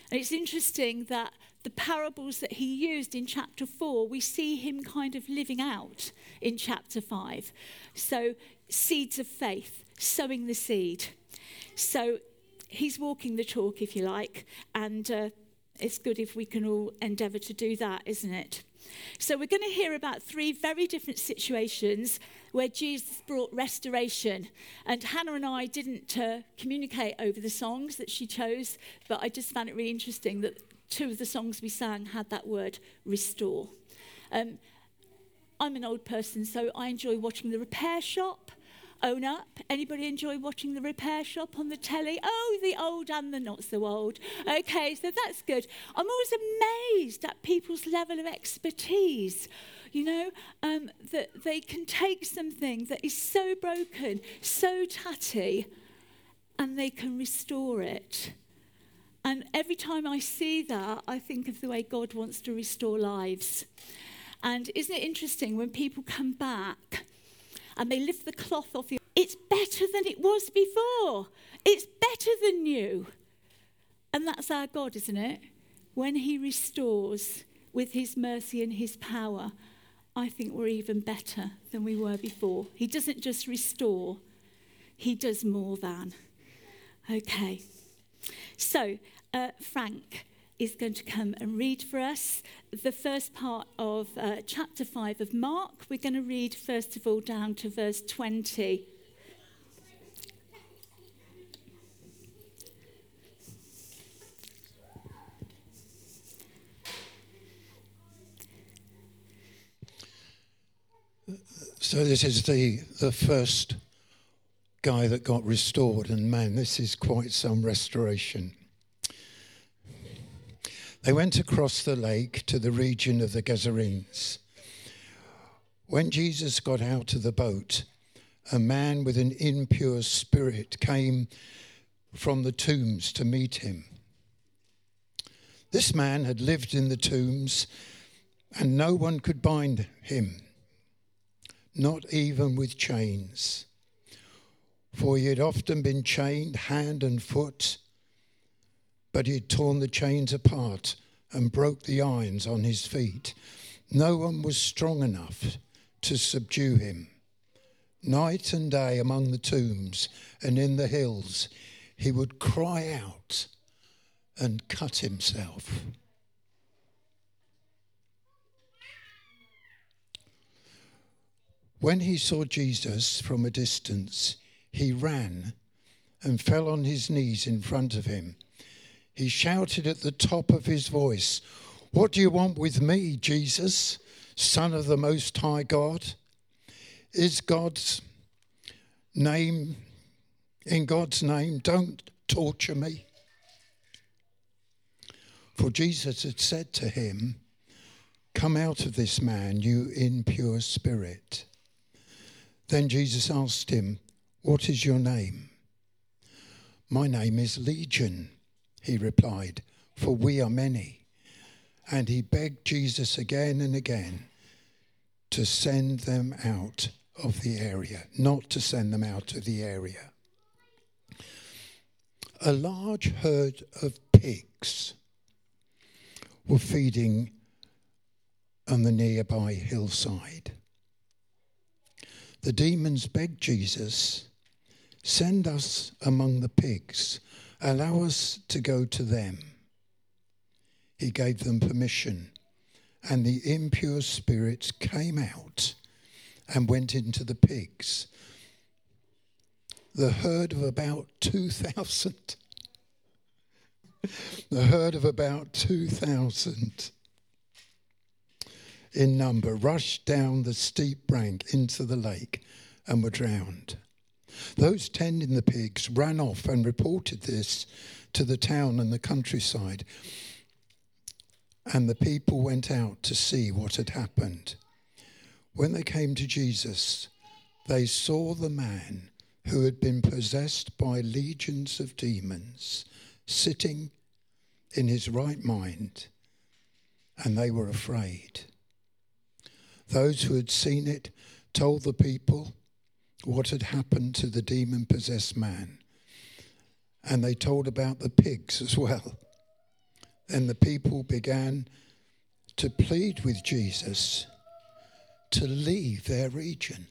And it's interesting that the parables that he used in chapter 4, we see him kind of living out in chapter 5. So seeds of faith, sowing the seed. So he's walking the talk, if you like, and it's good if we can all endeavour to do that, isn't it? So we're going to hear about 3 very different situations where Jesus brought restoration. And Hannah and I didn't communicate over the songs that she chose, but I just found it really interesting that 2 of the songs we sang had that word, restore. I'm an old person, so I enjoy watching The Repair Shop. Own up. Anybody enjoy watching The Repair Shop on the telly? Oh, the old and the not so old. Okay, so that's good. I'm always amazed at people's level of expertise. You know, that they can take something that is so broken, so tatty, and they can restore it. And every time I see that, I think of the way God wants to restore lives. And isn't it interesting when people come back and they lift the cloth off you? It's better than it was before. It's better than new. And that's our God, isn't it? When he restores with his mercy and his power, I think we're even better than we were before. He doesn't just restore, he does more than. Okay. So, Frank is going to come and read for us the first part of chapter 5 of Mark. We're going to read, first of all, down to verse 20. So this is the first guy that got restored, and man, this is quite some restoration. They went across the lake to the region of the Gadarenes. When Jesus got out of the boat, a man with an impure spirit came from the tombs to meet him. This man had lived in the tombs, and no one could bind him, not even with chains. For he had often been chained hand and foot, but he had torn the chains apart and broke the irons on his feet. No one was strong enough to subdue him. Night and day among the tombs and in the hills, he would cry out and cut himself. When he saw Jesus from a distance, he ran and fell on his knees in front of him. He shouted at the top of his voice, "What do you want with me, Jesus, Son of the Most High God? In God's name, don't torture me." For Jesus had said to him, "Come out of this man, you impure spirit." Then Jesus asked him, "What is your name?" "My name is Legion," he replied, "for we are many." And he begged Jesus again and again to send them out of the area, not to send them out of the area. A large herd of pigs were feeding on the nearby hillside. The demons begged Jesus, "Send us among the pigs. Allow us to go to them." He gave them permission, and the impure spirits came out and went into the pigs. The herd of about 2,000 in number rushed down the steep bank into the lake and were drowned. Those tending the pigs ran off and reported this to the town and the countryside, and the people went out to see what had happened. When they came to Jesus, they saw the man who had been possessed by legions of demons sitting in his right mind, and they were afraid. Those who had seen it told the people what had happened to the demon-possessed man, and they told about the pigs as well. And the people began to plead with Jesus to leave their region.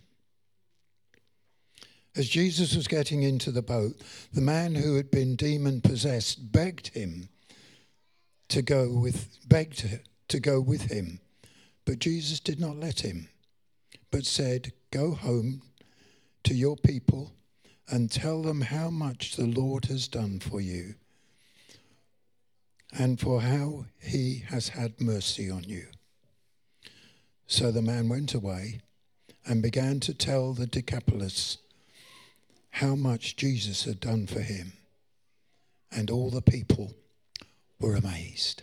As Jesus was getting into the boat, the man who had been demon-possessed begged to go with him. But Jesus did not let him, but said, "Go home to your people and tell them how much the Lord has done for you and for how he has had mercy on you." So the man went away and began to tell the Decapolis how much Jesus had done for him, and all the people were amazed.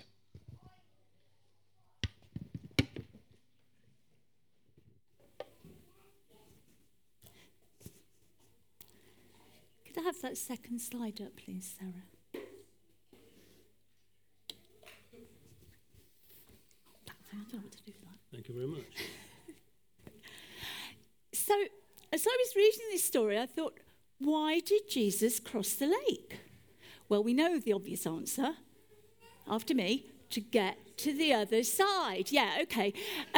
Could I have that second slide up, please, Sarah? I don't know what to do with that. Thank you very much. So, as I was reading this story, I thought, why did Jesus cross the lake? Well, we know the obvious answer. After me, to get to the other side. Yeah, okay.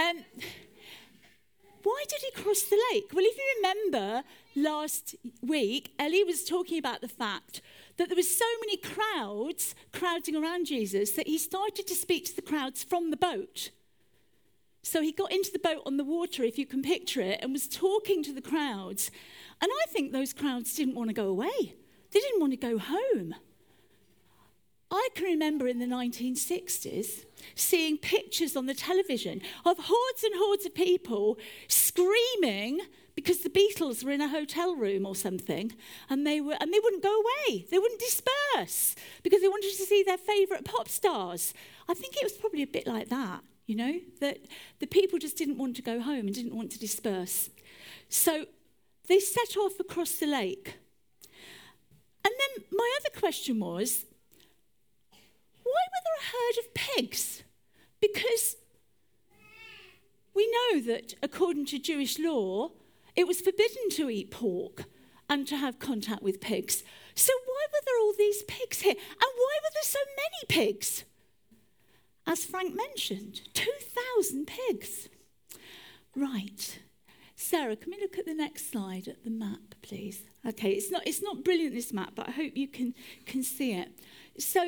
Why did he cross the lake? Well, if you remember last week, Ellie was talking about the fact that there was so many crowds crowding around Jesus that he started to speak to the crowds from the boat. So he got into the boat on the water, if you can picture it, and was talking to the crowds. And I think those crowds didn't want to go away. They didn't want to go home. I can remember in the 1960s seeing pictures on the television of hordes and hordes of people screaming because the Beatles were in a hotel room or something, and they wouldn't go away. They wouldn't disperse because they wanted to see their favourite pop stars. I think it was probably a bit like that, you know, that the people just didn't want to go home and didn't want to disperse. So they set off across the lake. And then my other question was, why were there a herd of pigs? Because we know that according to Jewish law, it was forbidden to eat pork and to have contact with pigs. So why were there all these pigs here? And why were there so many pigs? As Frank mentioned, 2,000 pigs. Right. Sarah, can we look at the next slide at the map, please? Okay, it's not brilliant, this map, but I hope you can see it. So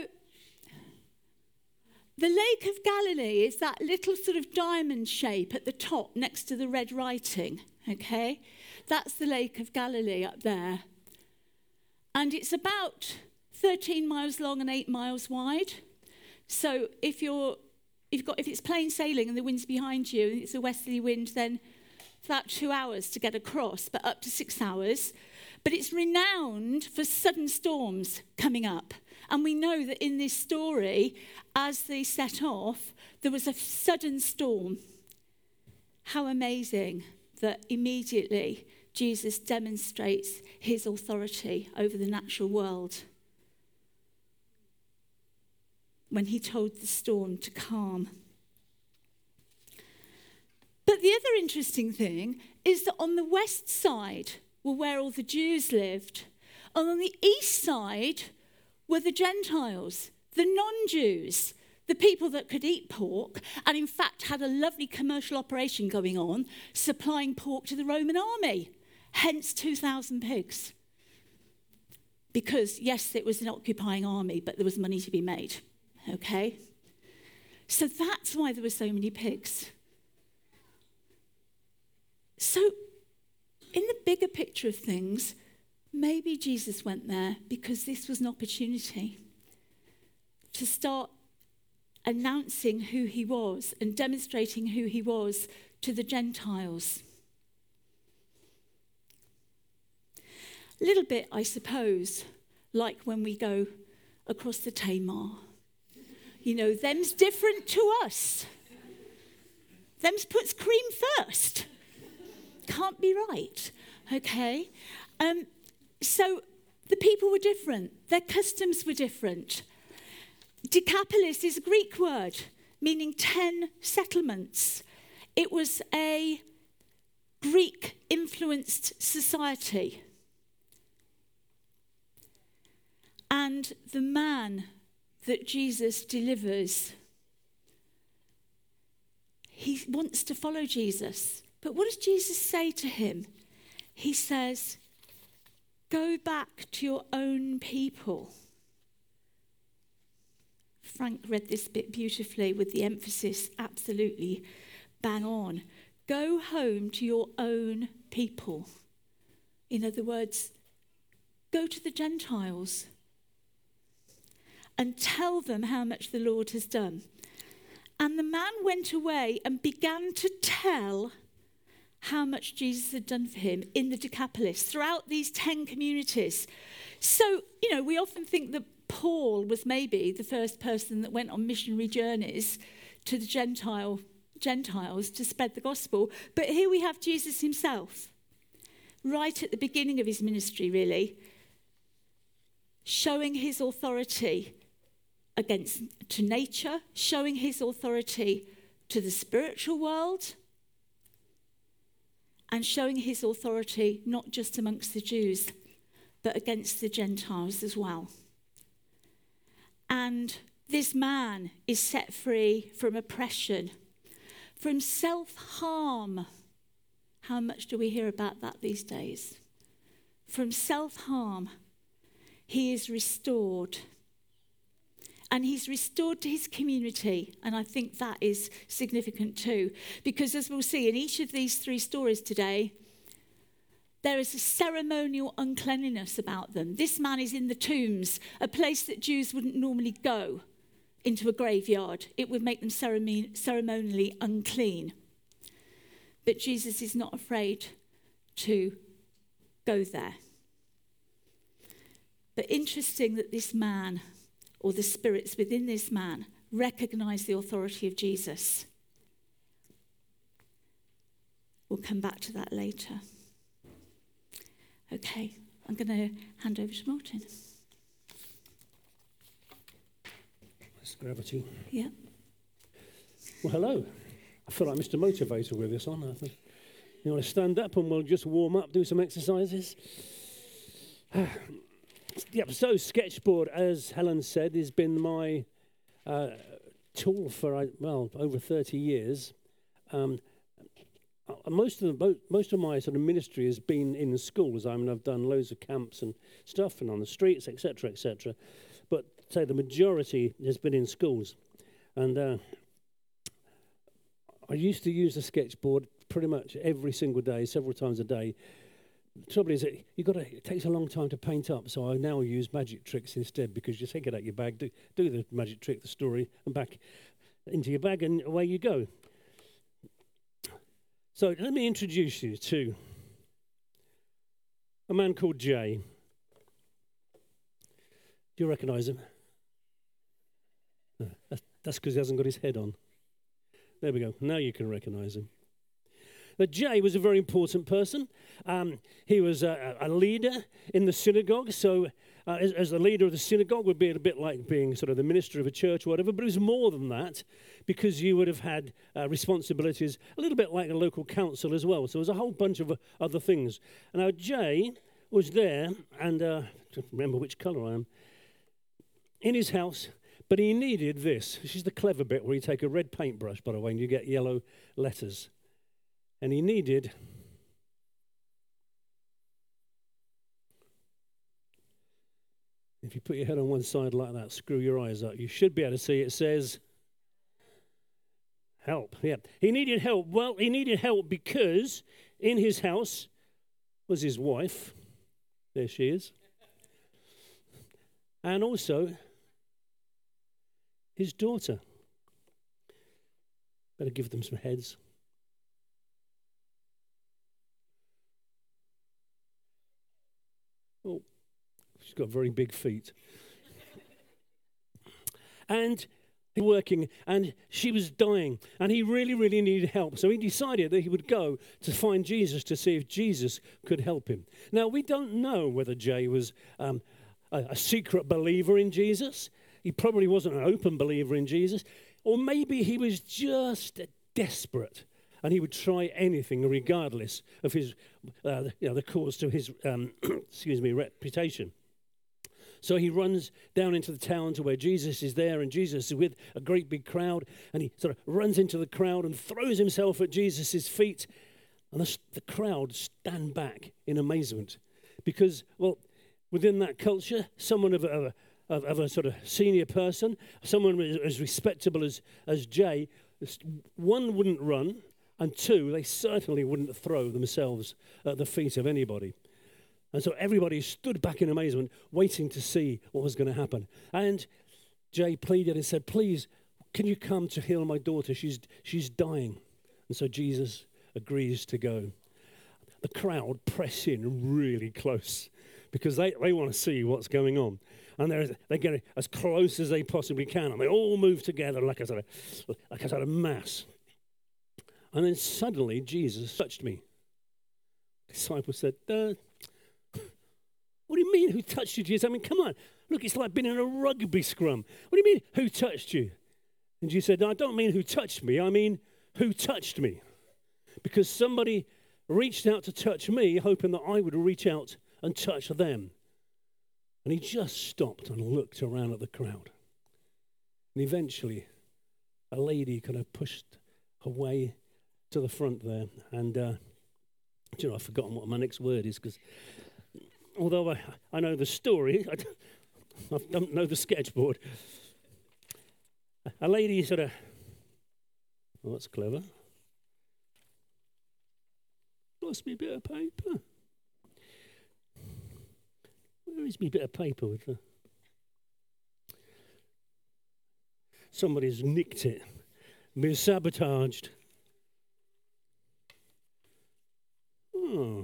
the Lake of Galilee is that little sort of diamond shape at the top next to the red writing, okay? That's the Lake of Galilee up there. And it's about 13 miles long and 8 miles wide. So if it's plain sailing and the wind's behind you and it's a westerly wind, then it's about 2 hours to get across, but up to 6 hours. But it's renowned for sudden storms coming up. And we know that in this story, as they set off, there was a sudden storm. How amazing that immediately Jesus demonstrates his authority over the natural world when he told the storm to calm. But the other interesting thing is that on the west side were where all the Jews lived, and on the east side were the Gentiles, the non-Jews, the people that could eat pork, and in fact had a lovely commercial operation going on, supplying pork to the Roman army, hence 2,000 pigs. Because, yes, it was an occupying army, but there was money to be made, okay? So that's why there were so many pigs. So, in the bigger picture of things, maybe Jesus went there because this was an opportunity to start announcing who he was and demonstrating who he was to the Gentiles. A little bit, I suppose, like when we go across the Tamar. You know, them's different to us. Them's puts cream first. Can't be right, okay? So the people were different. Their customs were different. Decapolis is a Greek word meaning 10 settlements. It was a Greek-influenced society. And the man that Jesus delivers. He wants to follow Jesus. But what does Jesus say to him? He says, go back to your own people. Frank read this bit beautifully with the emphasis absolutely bang on. Go home to your own people. In other words, go to the Gentiles and tell them how much the Lord has done. And the man went away and began to tell how much Jesus had done for him in the Decapolis, throughout these 10 communities. So, we often think that Paul was maybe the first person that went on missionary journeys to the Gentiles to spread the gospel. But here we have Jesus himself, right at the beginning of his ministry, really, showing his authority to nature, showing his authority to the spiritual world, and showing his authority not just amongst the Jews, but against the Gentiles as well. And this man is set free from oppression, from self-harm. How much do we hear about that these days? From self-harm, he is restored. And he's restored to his community. And I think that is significant too. Because as we'll see in each of these 3 stories today, there is a ceremonial uncleanliness about them. This man is in the tombs, a place that Jews wouldn't normally go, into a graveyard. It would make them ceremonially unclean. But Jesus is not afraid to go there. But interesting that this man, or the spirits within this man, recognize the authority of Jesus. We'll come back to that later. Okay, I'm going to hand over to Martin. That's gravity. Yeah. Well, hello. I feel like Mr. Motivator with this on. You want to stand up and we'll just warm up, do some exercises? Yep, so Sketchboard, as Helen said, has been my tool for, over 30 years. Most of my sort of ministry has been in the schools. I've done loads of camps and stuff and on the streets, etc., etc. But say the majority has been in schools. And I used to use the sketchboard pretty much every single day, several times a day. The trouble is that it takes a long time to paint up, so I now use magic tricks instead, because you take it out your bag, do the magic trick, the story, and back into your bag, and away you go. So let me introduce you to a man called Jay. Do you recognise him? No, that's because he hasn't got his head on. There we go. Now you can recognise him. But Jay was a very important person. He was a leader in the synagogue. So as the leader of the synagogue would be a bit like being sort of the minister of a church or whatever. But it was more than that, because you would have had responsibilities a little bit like a local council as well. So there was a whole bunch of other things. And now Jay was there, and I don't remember which colour I am, in his house. But he needed this. This is the clever bit where you take a red paintbrush, by the way, and you get yellow letters. And he needed if you put your head on one side like that, screw your eyes up, you should be able to see it says help. Yeah. He needed help. Well, he needed help because in his house was his wife. There she is. And also his daughter. Better give them some heads. Oh, she's got very big feet. And he was working, and she was dying, and he really, really needed help. So he decided that he would go to find Jesus to see if Jesus could help him. Now, we don't know whether Jay was a secret believer in Jesus. He probably wasn't an open believer in Jesus. Or maybe he was just desperate, and he would try anything regardless of his, the cost to his, reputation. So he runs down into the town to where Jesus is there, and Jesus is with a great big crowd, and he sort of runs into the crowd and throws himself at Jesus' feet, and the crowd stand back in amazement because, well, within that culture, someone of a sort of senior person, someone as respectable as Jay, one, wouldn't run, and two, they certainly wouldn't throw themselves at the feet of anybody. And so everybody stood back in amazement, waiting to see what was going to happen. And Jay pleaded and said, please, can you come to heal my daughter? She's dying. And so Jesus agrees to go. The crowd press in really close because they want to see what's going on. And they get as close as they possibly can. And they all move together like a sort of mass. And then suddenly Jesus touched me. The disciple said, what do you mean, who touched you, Jesus? I mean, come on. Look, it's like being in a rugby scrum. What do you mean, who touched you? And Jesus said, no, I don't mean who touched me. I mean, who touched me? Because somebody reached out to touch me, hoping that I would reach out and touch them. And he just stopped and looked around at the crowd. And eventually, a lady kind of pushed her way to the front there. And, I've forgotten what my next word is because although I know the story, I don't know the sketchboard. A lady sort of, oh, that's clever. Lost me a bit of paper. Where is me bit of paper with the... Somebody's nicked it, been sabotaged. Oh.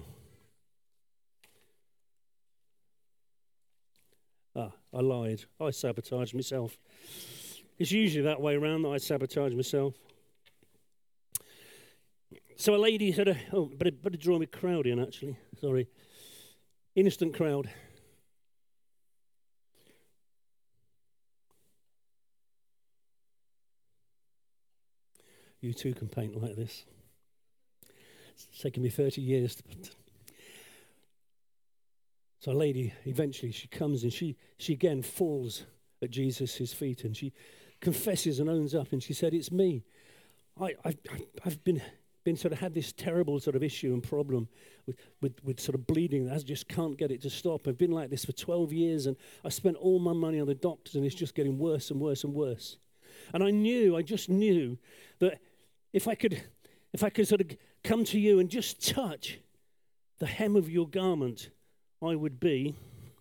I lied. I sabotaged myself. It's usually that way around that I sabotage myself. So a lady said, better draw me crowd in, actually. Sorry. Innocent crowd. You too can paint like this. It's taken me 30 years to put. So a lady, eventually she comes and she again falls at Jesus' feet and she confesses and owns up and she said, it's me. I've been sort of had this terrible sort of issue and problem with sort of bleeding. I just can't get it to stop. I've been like this for 12 years and I spent all my money on the doctors and it's just getting worse and worse and worse. And I just knew that if I could sort of come to you and just touch the hem of your garment, I would be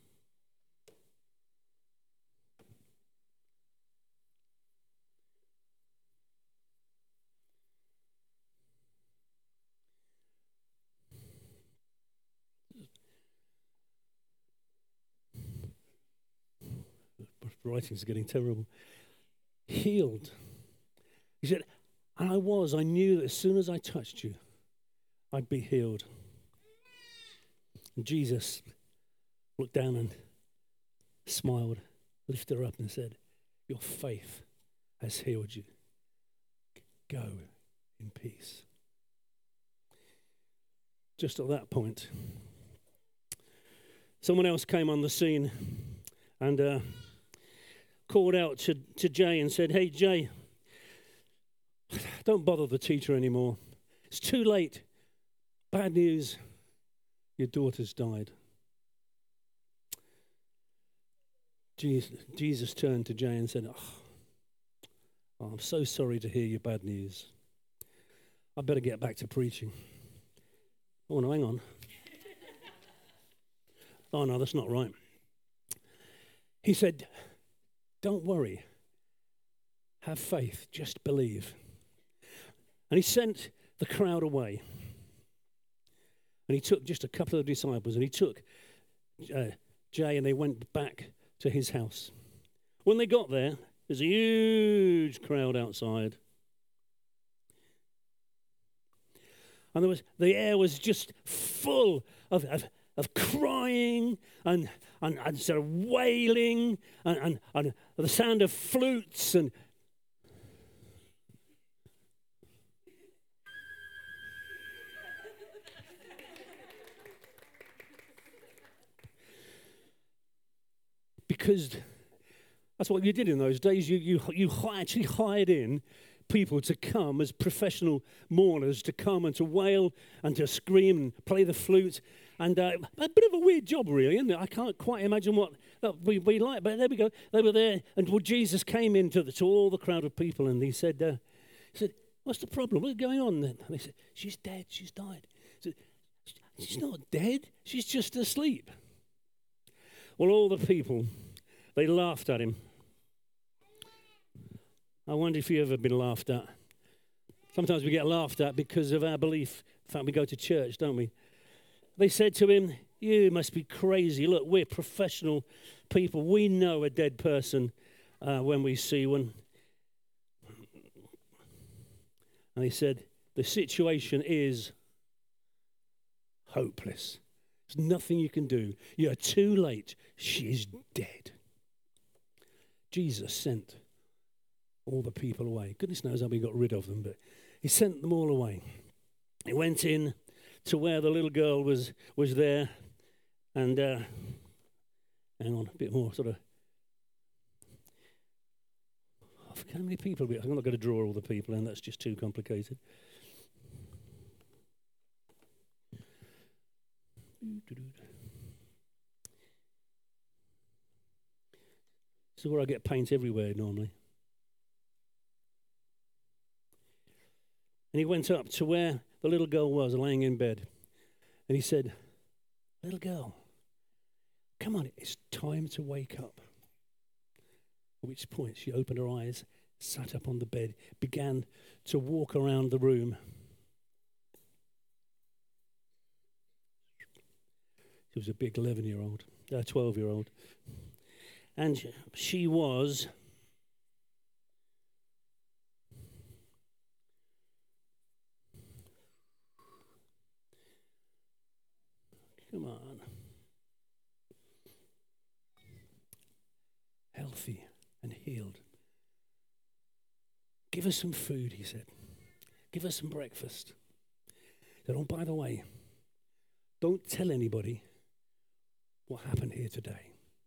writing's getting terrible. Healed. He said, and I knew that as soon as I touched you, I'd be healed. And Jesus looked down and smiled, lifted her up and said, your faith has healed you. Go in peace. Just at that point, someone else came on the scene and called out to Jay and said, hey, Jay, don't bother the teacher anymore. It's too late. Bad news. Your daughter's died. Jesus turned to Jay and said, oh, I'm so sorry to hear your bad news. I better get back to preaching. Oh, no, hang on. Oh, no, that's not right. He said, don't worry. Have faith. Just believe. And he sent the crowd away. And he took just a couple of disciples and he took Jay and they went back to his house. When they got there, there's a huge crowd outside. And the air was just full of crying and sort of wailing and the sound of flutes and because that's what you did in those days. You actually hired in people to come as professional mourners, to come and to wail and to scream and play the flute. And a bit of a weird job, really, isn't it? I can't quite imagine what that would be like. But there we go. They were there, and Jesus came into to all the crowd of people, and he said, "What's the problem? What's going on?" And they said, "She's dead. She's died." He said, "She's not dead. She's just asleep." Well, all the people, they laughed at him. I wonder if you've ever been laughed at. Sometimes we get laughed at because of our belief. In fact, we go to church, don't we? They said to him, "You must be crazy. Look, we're professional people. We know a dead person when we see one." And he said, "The situation is hopeless. There's nothing you can do. You're too late. She's dead." Jesus sent all the people away. Goodness knows how we got rid of them, but he sent them all away. He went in to where the little girl was there, and hang on, a bit more sort of. How many people? I'm not going to draw all the people in. That's just too complicated. This is where I get paint everywhere normally. And he went up to where the little girl was laying in bed. And he said, "Little girl, come on, it's time to wake up." At which point she opened her eyes, sat up on the bed, began to walk around the room. She was a big 11-year-old, 12-year-old. And she was come on. Healthy and healed. "Give us some food," he said. "Give us some breakfast." He said, "Oh, by the way, don't tell anybody what happened here today."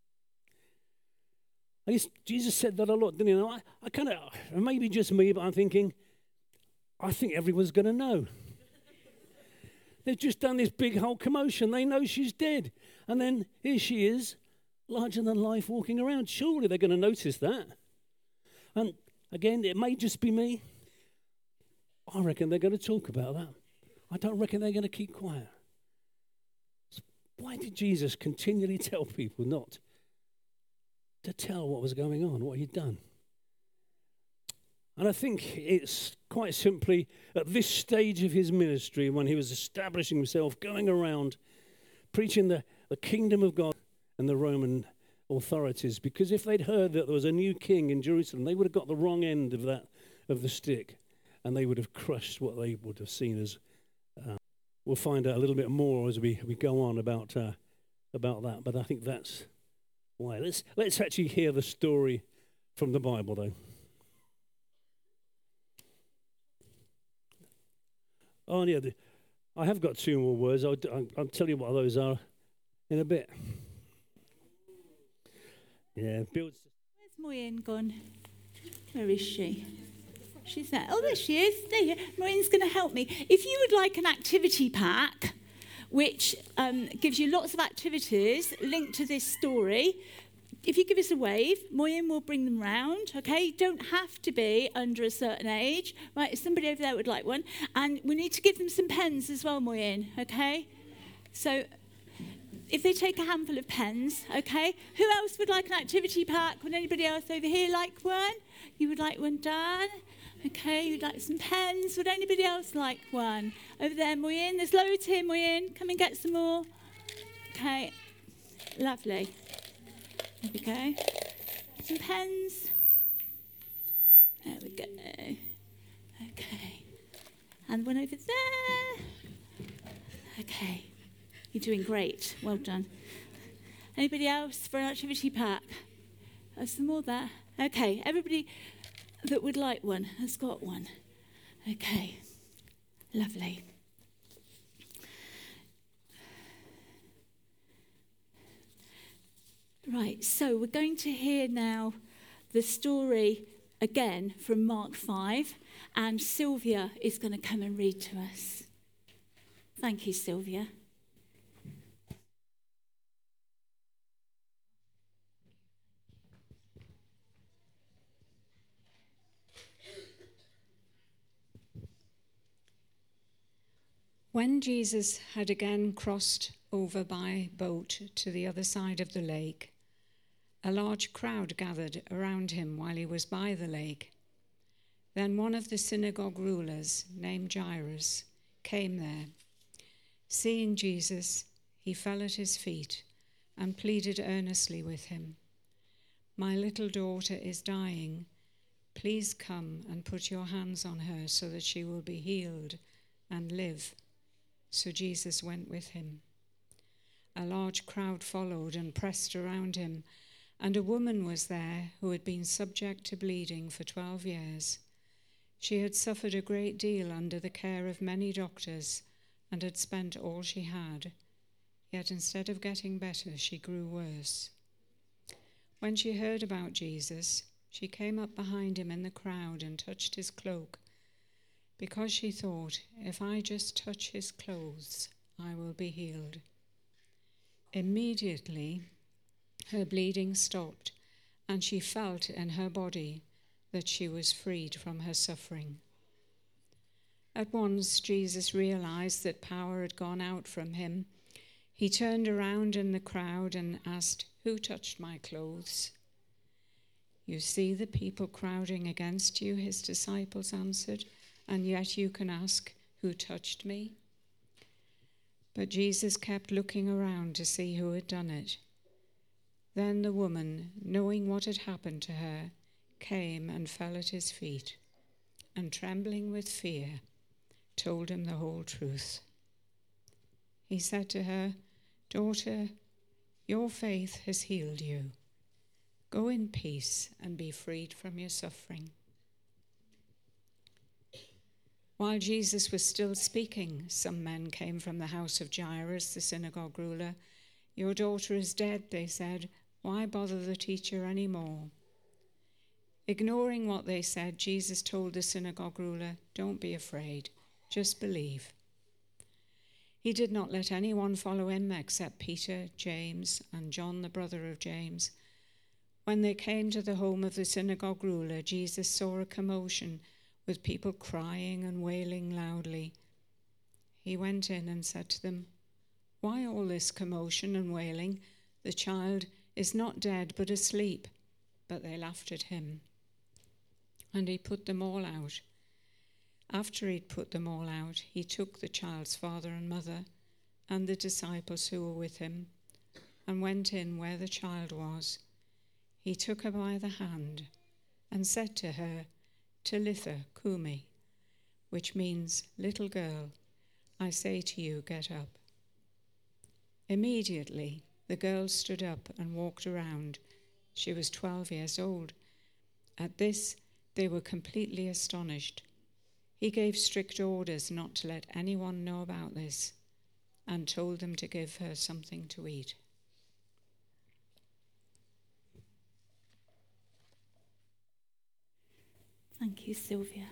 Jesus said that a lot, didn't he? I kind of, maybe just me, but I'm thinking, I think everyone's going to know. They've just done this big whole commotion. They know she's dead. And then here she is, larger than life, walking around. Surely they're going to notice that. And again, it may just be me. I reckon they're going to talk about that. I don't reckon they're going to keep quiet. So why did Jesus continually tell people not to tell what was going on, what he'd done? And I think it's quite simply at this stage of his ministry, when he was establishing himself, going around preaching the kingdom of God and the Roman authorities, because if they'd heard that there was a new king in Jerusalem, they would have got the wrong end of the stick, and they would have crushed what they would have seen as. We'll find out a little bit more as we go on about that. But I think that's why. Let's actually hear the story from the Bible, though. Oh, yeah, I have got two more words. I'll tell you what those are in a bit. Yeah, builds. Where's Moyen gone? Where is she? She's there. Oh, there she is. There you are. Moyen's going to help me. If you would like an activity pack, which gives you lots of activities linked to this story, if you give us a wave, Moyen will bring them round, okay? You don't have to be under a certain age, right? If somebody over there would like one. And we need to give them some pens as well, Moyen, okay? So if they take a handful of pens, okay? Who else would like an activity pack? Would anybody else over here like one? You would like one, Dan? Okay, you'd like some pens. Would anybody else like one? Over there, Moyen. There's loads here, Moyen. Come and get some more. Okay, lovely. There we go. Some pens. There we go. Okay. And one over there. Okay. You're doing great. Well done. Anybody else for an activity pack? There's some more there. Okay. Everybody that would like one has got one. Okay. Lovely. Right, so we're going to hear now the story again from Mark 5, and Sylvia is going to come and read to us. Thank you, Sylvia. When Jesus had again crossed over by boat to the other side of the lake, a large crowd gathered around him while he was by the lake. Then one of the synagogue rulers, named Jairus, came there. Seeing Jesus, he fell at his feet and pleaded earnestly with him. "My little daughter is dying. Please come and put your hands on her so that she will be healed and live." So Jesus went with him. A large crowd followed and pressed around him, and a woman was there who had been subject to bleeding for 12 years. She had suffered a great deal under the care of many doctors and had spent all she had. Yet instead of getting better, she grew worse. When she heard about Jesus, she came up behind him in the crowd and touched his cloak, because she thought, "If I just touch his clothes, I will be healed." Immediately, her bleeding stopped, and she felt in her body that she was freed from her suffering. At once, Jesus realized that power had gone out from him. He turned around in the crowd and asked, "Who touched my clothes?" "You see the people crowding against you," his disciples answered, "and yet you can ask, 'Who touched me?'" But Jesus kept looking around to see who had done it. Then the woman, knowing what had happened to her, came and fell at his feet, and trembling with fear, told him the whole truth. He said to her, "Daughter, your faith has healed you. Go in peace and be freed from your suffering." While Jesus was still speaking, some men came from the house of Jairus, the synagogue ruler. "Your daughter is dead," they said. "Why bother the teacher anymore?" Ignoring what they said, Jesus told the synagogue ruler, "Don't be afraid, just believe." He did not let anyone follow him except Peter, James, and John, the brother of James. When they came to the home of the synagogue ruler, Jesus saw a commotion with people crying and wailing loudly. He went in and said to them, "Why all this commotion and wailing? The child is not dead but asleep." But they laughed at him. And he put them all out. After he'd put them all out, he took the child's father and mother and the disciples who were with him and went in where the child was. He took her by the hand and said to her, "Talitha Kumi," which means, "Little girl, I say to you, get up." Immediately, the girl stood up and walked around. She was 12 years old. At this, they were completely astonished. He gave strict orders not to let anyone know about this and told them to give her something to eat. Thank you, Sylvia.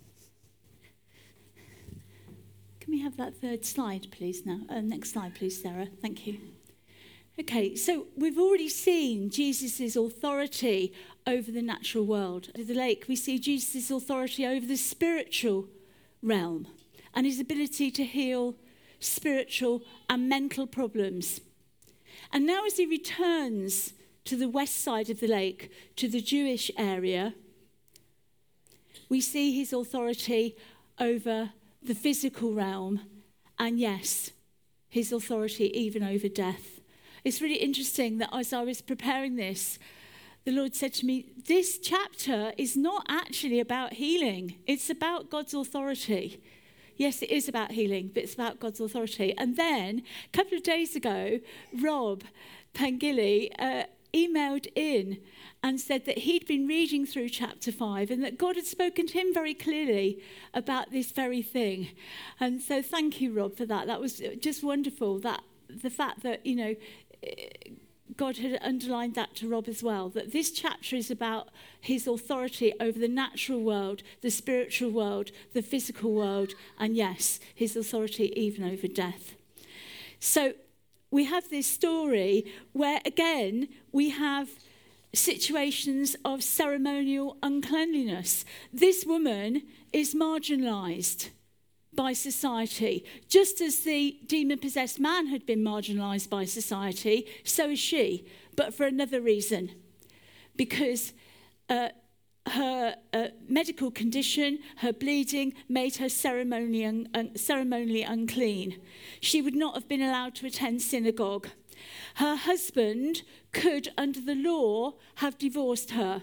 Can we have that third slide, please, now? Next slide, please, Sarah. Thank you. Okay, so we've already seen Jesus' authority over the natural world. At the lake, we see Jesus' authority over the spiritual realm and his ability to heal spiritual and mental problems. And now as he returns to the west side of the lake, to the Jewish area, we see his authority over the physical realm and, yes, his authority even over death. It's really interesting that as I was preparing this, the Lord said to me, this chapter is not actually about healing. It's about God's authority. Yes, it is about healing, but it's about God's authority. And then a couple of days ago, Rob Pangili emailed in and said that he'd been reading through chapter 5 and that God had spoken to him very clearly about this very thing. And so thank you, Rob, for that. That was just wonderful, that the fact that, God had underlined that to Rob as well, that this chapter is about his authority over the natural world, the spiritual world, the physical world, and yes, his authority even over death. So we have this story where, again, we have situations of ceremonial uncleanliness. This woman is marginalised by society. Just as the demon-possessed man had been marginalised by society, so is she, but for another reason. Because her medical condition, her bleeding, made her ceremonially unclean. She would not have been allowed to attend synagogue. Her husband could, under the law, have divorced her.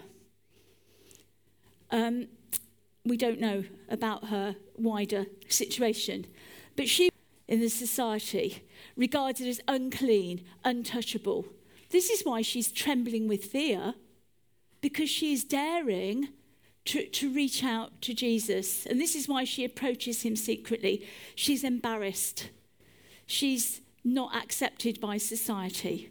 We don't know about her wider situation. But she, in the society, regarded as unclean, untouchable. This is why she's trembling with fear, because she is daring to reach out to Jesus. And this is why she approaches him secretly. She's embarrassed. She's not accepted by society.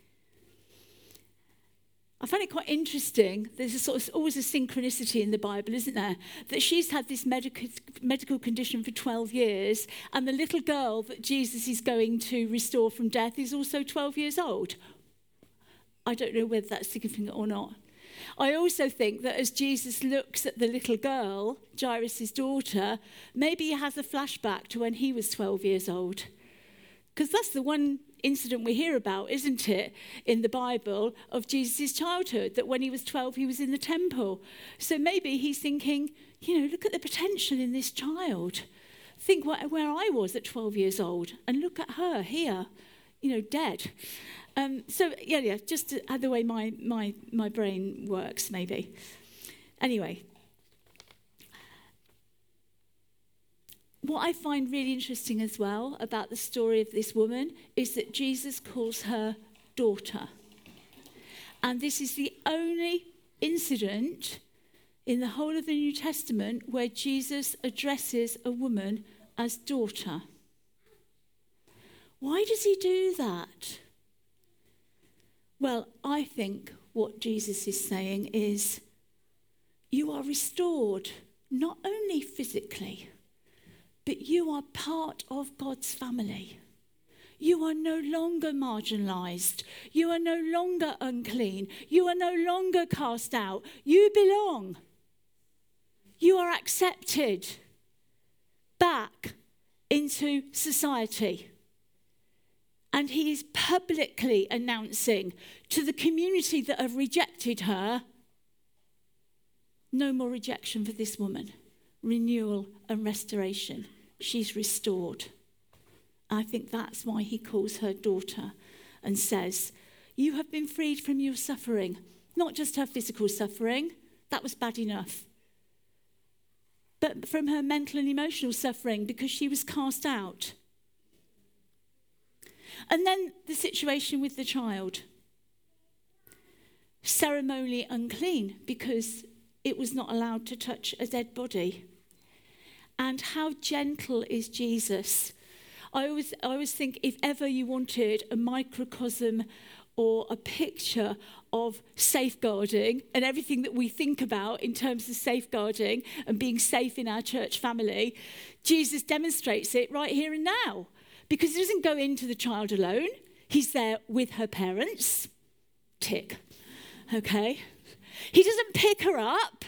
I find it quite interesting. There's always a synchronicity in the Bible, isn't there? That she's had this medical condition for 12 years, and the little girl that Jesus is going to restore from death is also 12 years old. I don't know whether that's significant or not. I also think that as Jesus looks at the little girl, Jairus' daughter, maybe he has a flashback to when he was 12 years old. Because that's the one incident we hear about, isn't it, in the Bible, of Jesus' childhood, that when he was 12, he was in the temple. So maybe he's thinking, look at the potential in this child. Think where I was at 12 years old, and look at her here, dead. Just the way my brain works, maybe. Anyway, what I find really interesting as well about the story of this woman is that Jesus calls her daughter. And this is the only incident in the whole of the New Testament where Jesus addresses a woman as daughter. Why does he do that? Well, I think what Jesus is saying is, you are restored, not only physically, but you are part of God's family. You are no longer marginalised. You are no longer unclean. You are no longer cast out. You belong. You are accepted back into society. And he is publicly announcing to the community that have rejected her, no more rejection for this woman. Renewal and restoration. She's restored. I think that's why he calls her daughter and says, you have been freed from your suffering. Not just her physical suffering, that was bad enough, but from her mental and emotional suffering because she was cast out. And then the situation with the child. Ceremonially unclean because it was not allowed to touch a dead body. And how gentle is Jesus? I always think if ever you wanted a microcosm or a picture of safeguarding and everything that we think about in terms of safeguarding and being safe in our church family, Jesus demonstrates it right here and now. Because he doesn't go into the child alone. He's there with her parents. Tick. Okay. He doesn't pick her up.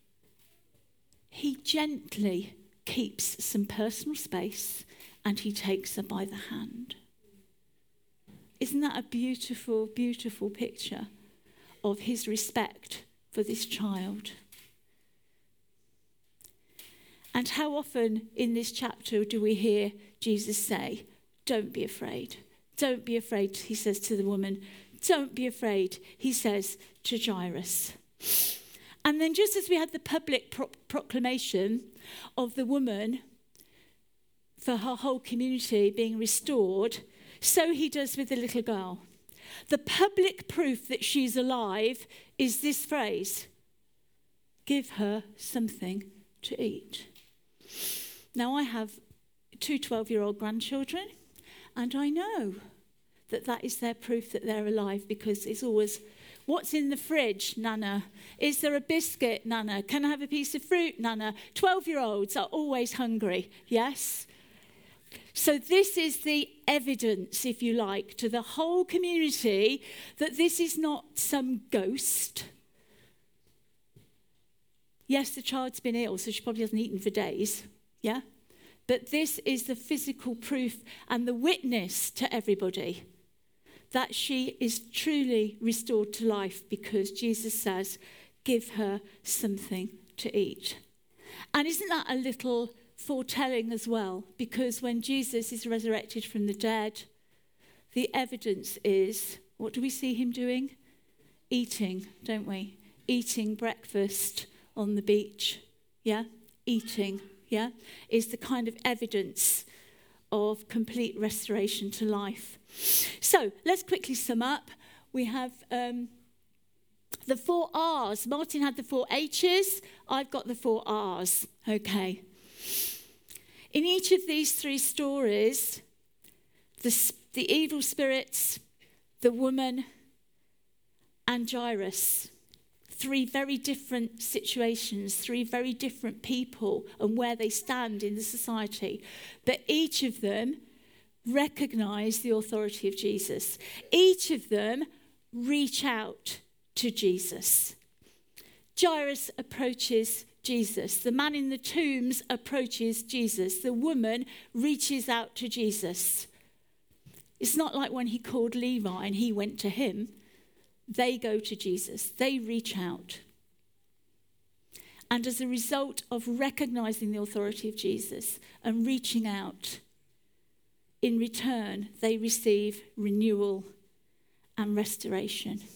He gently keeps some personal space and he takes her by the hand. Isn't that a beautiful, beautiful picture of his respect for this child? And how often in this chapter do we hear Jesus say, don't be afraid. Don't be afraid, he says to the woman. Don't be afraid, he says to Jairus. And then just as we had the public proclamation of the woman for her whole community being restored, so he does with the little girl. The public proof that she's alive is this phrase, give her something to eat. Now I have two 12-year-old grandchildren, and I know that is their proof that they're alive, because it's always, what's in the fridge, Nana? Is there a biscuit, Nana? Can I have a piece of fruit, Nana? 12-year-olds are always hungry, yes? So this is the evidence, if you like, to the whole community that this is not some ghost. Yes, the child's been ill, so she probably hasn't eaten for days, yeah? But this is the physical proof and the witness to everybody that she is truly restored to life, because Jesus says, give her something to eat. And isn't that a little foretelling as well? Because when Jesus is resurrected from the dead, the evidence is, what do we see him doing? Eating, don't we? Eating breakfast on the beach, yeah? Eating, yeah? Is the kind of evidence of complete restoration to life. So let's quickly sum up. We have the 4 R's. Martin had the 4 H's. I've got the 4 R's. Okay. In each of these 3 stories, the evil spirits, the woman, and Jairus, 3 very different situations, 3 very different people and where they stand in the society. But each of them recognize the authority of Jesus. Each of them reach out to Jesus. Jairus approaches Jesus. The man in the tombs approaches Jesus. The woman reaches out to Jesus. It's not like when he called Levi and he went to him. They go to Jesus. They reach out. And as a result of recognizing the authority of Jesus and reaching out, in return, they receive renewal and restoration.